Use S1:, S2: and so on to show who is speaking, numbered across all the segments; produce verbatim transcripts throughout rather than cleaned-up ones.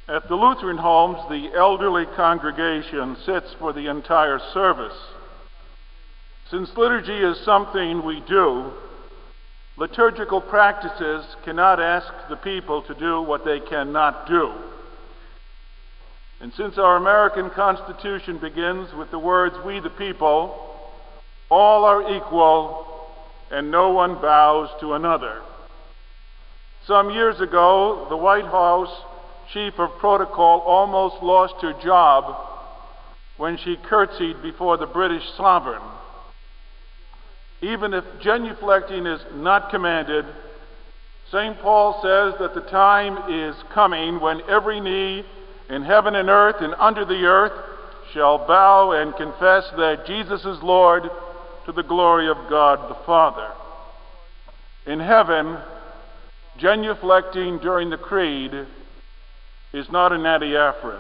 S1: At the Lutheran homes, the elderly congregation sits for the entire service. Since liturgy is something we do, liturgical practices cannot ask the people to do what they cannot do. And since our American Constitution begins with the words, "We the people," all are equal and no one bows to another. Some years ago, the White House Chief of Protocol almost lost her job when she curtsied before the British sovereign. Even if genuflecting is not commanded, Saint Paul says that the time is coming when every knee in heaven and earth and under the earth shall bow and confess that Jesus is Lord, to the glory of God the Father. In heaven, genuflecting during the creed is not an adiaphoron.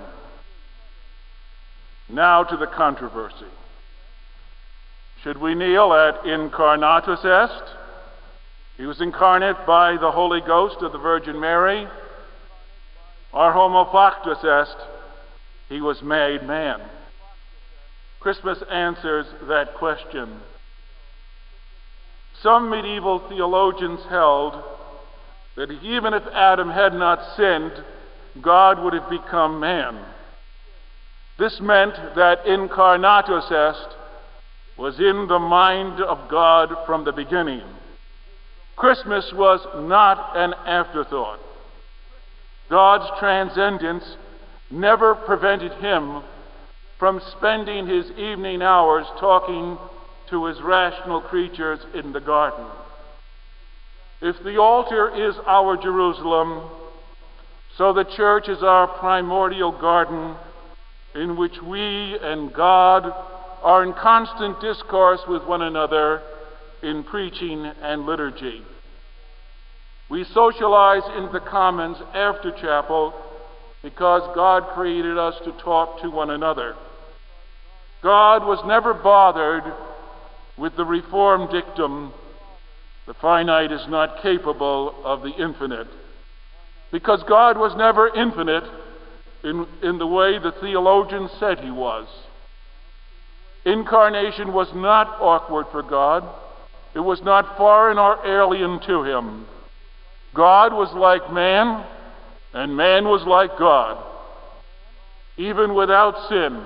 S1: Now to the controversy. Should we kneel at Incarnatus Est? He was incarnate by the Holy Ghost of the Virgin Mary. Or Homo Factus Est? He was made man. Christmas answers that question. Some medieval theologians held that even if Adam had not sinned, God would have become man. This meant that Incarnatus Est was in the mind of God from the beginning. Christmas was not an afterthought. God's transcendence never prevented him from spending his evening hours talking to his rational creatures in the garden. If the altar is our Jerusalem, so the church is our primordial garden in which we and God are in constant discourse with one another in preaching and liturgy. We socialize in the commons after chapel because God created us to talk to one another. God was never bothered with the Reformed dictum, "The finite is not capable of the infinite," because God was never infinite in, in the way the theologians said he was. Incarnation was not awkward for God. It was not foreign or alien to him. God was like man, and man was like God. Even without sin,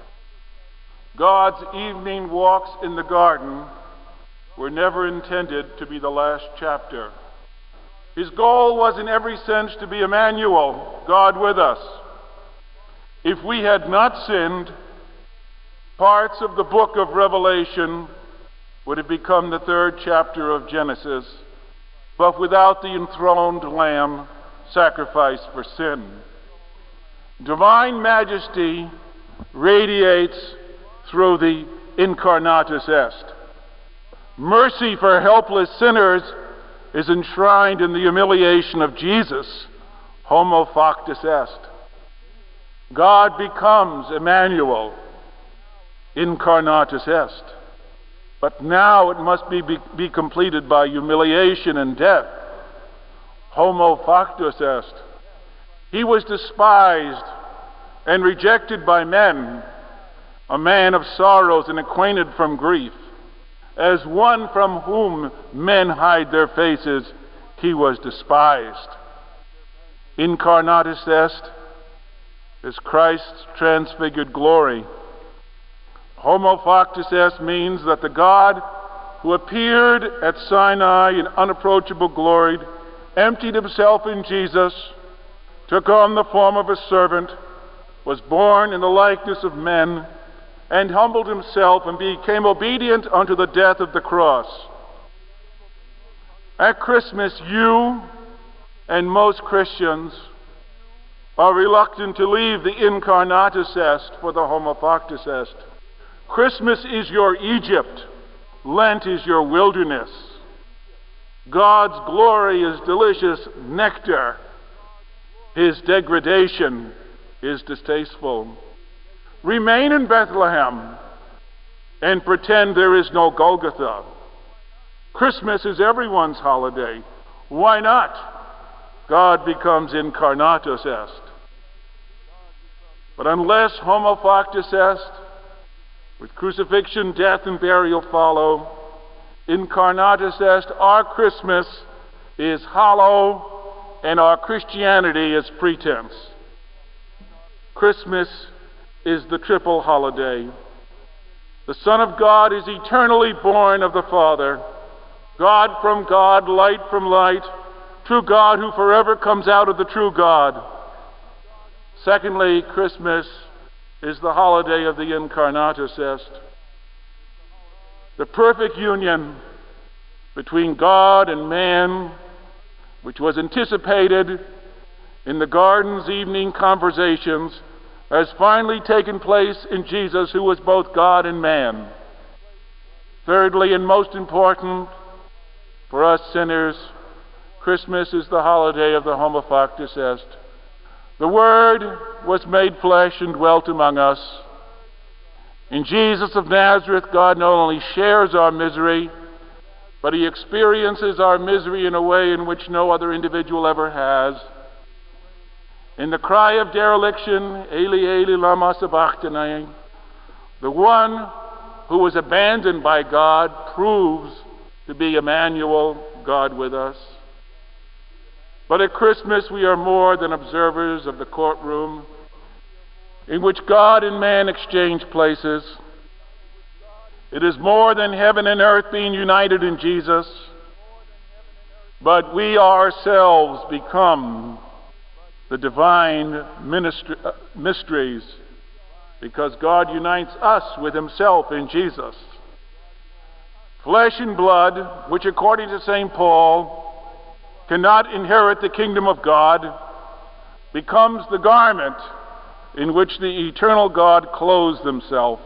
S1: God's evening walks in the garden were never intended to be the last chapter. His goal was in every sense to be Emmanuel, God with us. If we had not sinned, parts of the book of Revelation would have become the third chapter of Genesis, but without the enthroned Lamb sacrificed for sin. Divine majesty radiates through the Incarnatus Est. Mercy for helpless sinners is enshrined in the humiliation of Jesus, Homo Factus Est. God becomes Emmanuel, Incarnatus Est. But now it must be, be, be completed by humiliation and death, Homo Factus Est. He was despised and rejected by men, a man of sorrows and acquainted from grief. As one from whom men hide their faces, he was despised. Incarnatus Est is Christ's transfigured glory. Homo Factus Est means that the God who appeared at Sinai in unapproachable glory emptied himself in Jesus, took on the form of a servant, was born in the likeness of men, and humbled himself and became obedient unto the death of the cross. At Christmas, you and most Christians are reluctant to leave the Incarnatus Est for the Homo Factus Est. Christmas is your Egypt. Lent is your wilderness. God's glory is delicious nectar. His degradation is distasteful. Remain in Bethlehem and pretend there is no Golgotha. Christmas is everyone's holiday. Why not? God becomes Incarnatus Est. But unless homo factus est, with crucifixion, death, and burial follow, incarnatus est, our Christmas is hollow and our Christianity is pretense. Christmas is the triple holiday. The Son of God is eternally born of the Father, God from God, light from light, true God who forever comes out of the true God. Secondly, Christmas is the holiday of the incarnatus est. The perfect union between God and man, which was anticipated in the garden's evening conversations, has finally taken place in Jesus, who was both God and man. Thirdly, and most important for us sinners, Christmas is the holiday of the homo factus est. The Word was made flesh and dwelt among us. In Jesus of Nazareth, God not only shares our misery, but He experiences our misery in a way in which no other individual ever has. In the cry of dereliction, Eli, Eli, lama sabachthani, the one who was abandoned by God proves to be Emmanuel, God with us. But at Christmas we are more than observers of the courtroom in which God and man exchange places. It is more than heaven and earth being united in Jesus, but we ourselves become the divine ministry, uh, mysteries, because God unites us with Himself in Jesus. Flesh and blood, which according to Saint Paul cannot inherit the kingdom of God, becomes the garment in which the eternal God clothes Himself.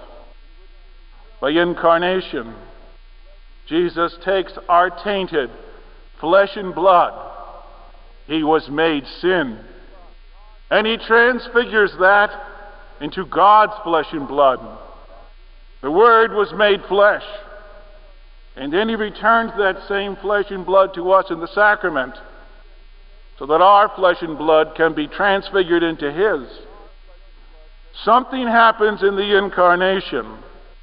S1: By incarnation, Jesus takes our tainted flesh and blood. He was made sin. And He transfigures that into God's flesh and blood. The Word was made flesh. And then He returns that same flesh and blood to us in the sacrament, so that our flesh and blood can be transfigured into His. Something happens in the incarnation.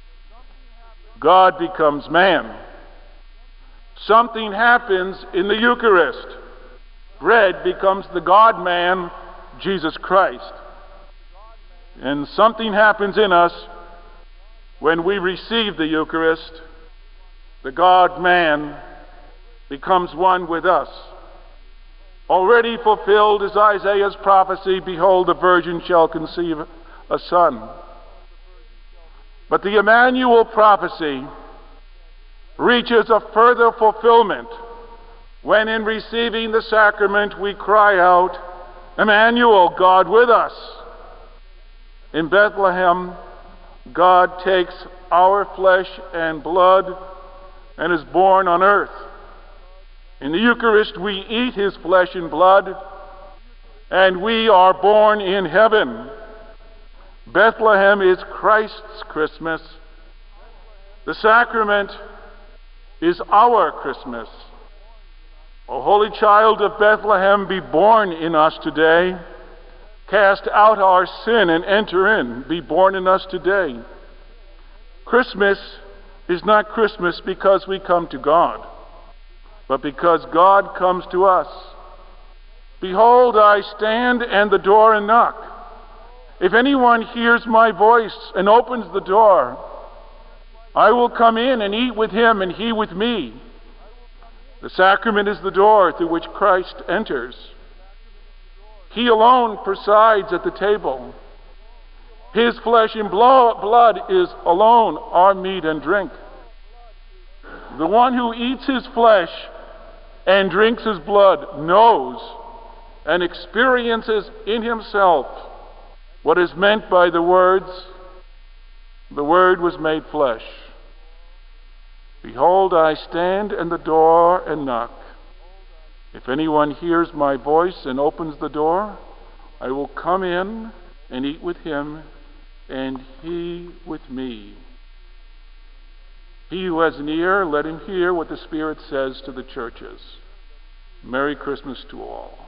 S1: God becomes man. Something happens in the Eucharist. Bread becomes the God-man, Jesus Christ. And something happens in us when we receive the Eucharist. The God-man becomes one with us. Already fulfilled is Isaiah's prophecy, behold, the virgin shall conceive a son. But the Emmanuel prophecy reaches a further fulfillment when in receiving the sacrament we cry out, Emmanuel, God with us. In Bethlehem, God takes our flesh and blood and is born on earth. In the Eucharist we eat His flesh and blood, and we are born in heaven. Bethlehem is Christ's Christmas. The sacrament is our Christmas. O Holy Child of Bethlehem, be born in us today. Cast out our sin and enter in. Be born in us today. Christmas is not Christmas because we come to God, but because God comes to us. Behold, I stand at the door and knock. If anyone hears my voice and opens the door, I will come in and eat with him and he with me. The sacrament is the door through which Christ enters. He alone presides at the table. His flesh and blood is alone our meat and drink. The one who eats His flesh and drinks His blood knows and experiences in himself what is meant by the words, the Word was made flesh. Behold, I stand in the door and knock. If anyone hears my voice and opens the door, I will come in and eat with him, and he with me. He who has an ear, let him hear what the Spirit says to the churches. Merry Christmas to all.